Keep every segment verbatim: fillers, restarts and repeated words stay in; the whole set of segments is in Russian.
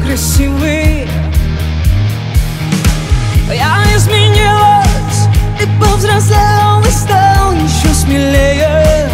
красивый. Я изменилась, ты повзрослел и стал еще смелее.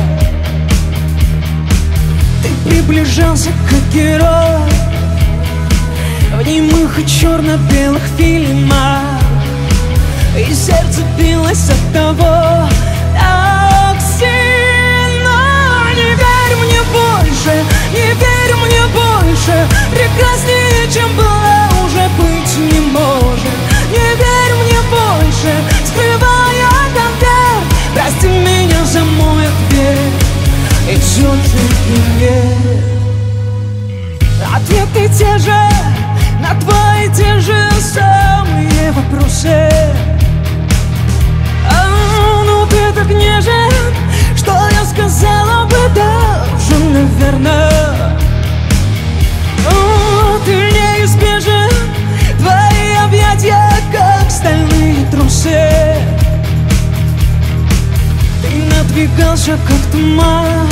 Ты приближался как герой в немых и черно-белых фильмах, и сердце билось от того так сильно. Не верь мне больше, не верь мне больше, прекраснее, чем была, уже быть не может. Не верь мне больше, скрывая конверт, прости меня за мой ответ, и все же привет. Ответы те же на твои те же самые вопросы. А, ну ты так нежен, что я сказала бы даже, наверное. О, ты неизбежен, твои объятия как стальные трусы. Ты надвигался как туман,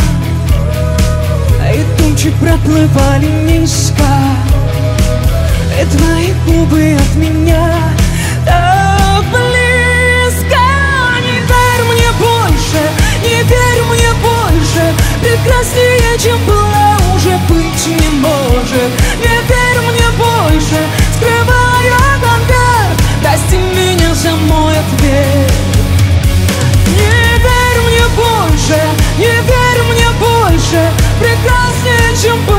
и тучи проплывали низко, и твои губы от меня так близко. Не верь мне больше, не верь мне больше, прекраснее, чем была, уже быть не может. Не верь мне больше, скрывая конверт, прости меня за мой ответ. Не верь мне больше, не верь мне больше, прекраснее, чем была.